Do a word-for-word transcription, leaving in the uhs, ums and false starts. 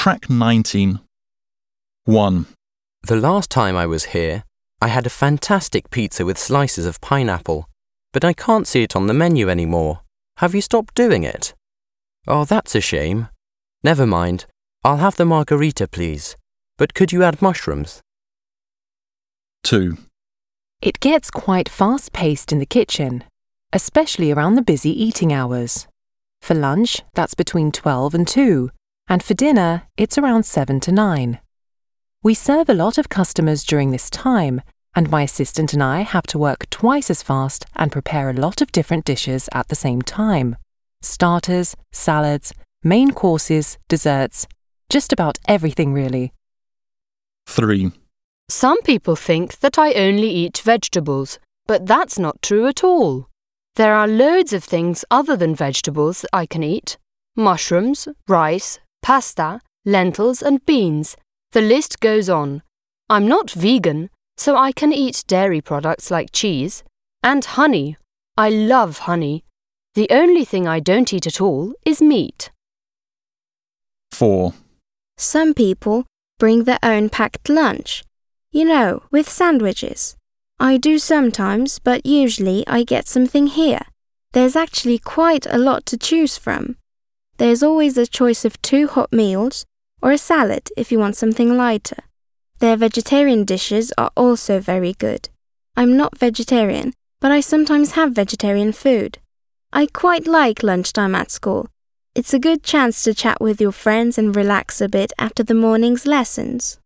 Track nineteen. one. The last time I was here, I had a fantastic pizza with slices of pineapple, but I can't see it on the menu anymore. Have you stopped doing it? Oh, that's a shame. Never mind. I'll have the margarita, please. But could you add mushrooms? two. It gets quite fast-paced in the kitchen, especially around the busy eating hours. For lunch, that's between twelve and two, and for dinner, it's around seven to nine. We serve a lot of customers during this time, and my assistant and I have to work twice as fast and prepare a lot of different dishes at the same time. Starters, salads, main courses, desserts, just about everything really. three. Some people think that I only eat vegetables, but that's not true at all. There are loads of things other than vegetables that I can eat. Mushrooms, rice, pasta, lentils and beans. The list goes on. I'm not vegan, so I can eat dairy products like cheese. And honey. I love honey. The only thing I don't eat at all is meat. four. Some people bring their own packed lunch. You know, with sandwiches. I do sometimes, but usually I get something here. There's actually quite a lot to choose from. There's always a choice of two hot meals or a salad if you want something lighter. Their vegetarian dishes are also very good. I'm not vegetarian, but I sometimes have vegetarian food. I quite like lunchtime at school. It's a good chance to chat with your friends and relax a bit after the morning's lessons.